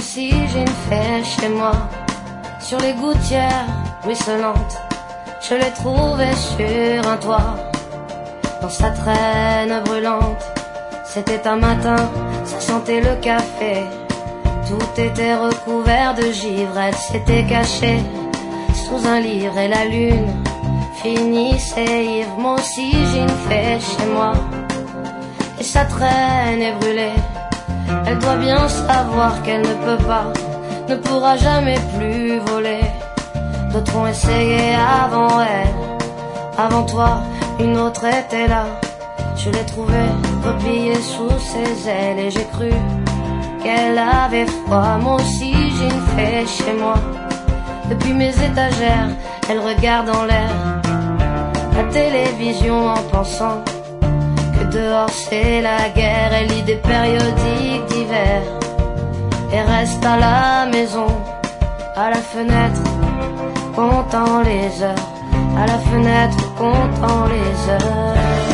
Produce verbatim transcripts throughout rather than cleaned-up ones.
aussi j'ai une fée chez moi. Sur les gouttières ruisselantes, je l'ai trouvée sur un toit. Dans sa traîne brûlante, c'était un matin, ça sentait le café. Tout était recouvert de givre, elle s'était cachée sous un livre et la lune finissait ivre. Moi aussi j'ai une fée chez moi, et sa traîne est brûlée. Elle doit bien savoir qu'elle ne peut pas, ne pourra jamais plus voler. D'autres ont essayé avant elle, avant toi, une autre était là. Je l'ai trouvée repliée sous ses ailes et j'ai cru qu'elle avait froid. Moi aussi j'ai une fée chez moi. Depuis mes étagères, elle regarde en l'air la télévision en pensant que dehors c'est la guerre. Elle lit des périodiques d'hiver et reste à la maison, à la fenêtre, comptant les heures, à la fenêtre, comptant les heures.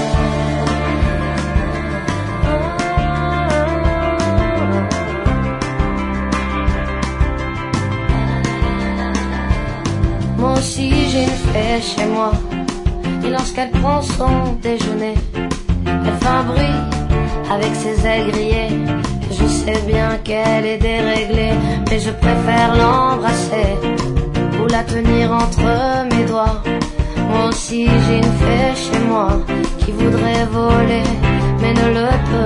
Moi aussi j'ai une fée chez moi, et lorsqu'elle prend son déjeuner, elle fait un bruit avec ses ailes grillées. Je sais bien qu'elle est déréglée, mais je préfère l'embrasser ou la tenir entre mes doigts. Moi aussi j'ai une fée chez moi qui voudrait voler, mais ne le peut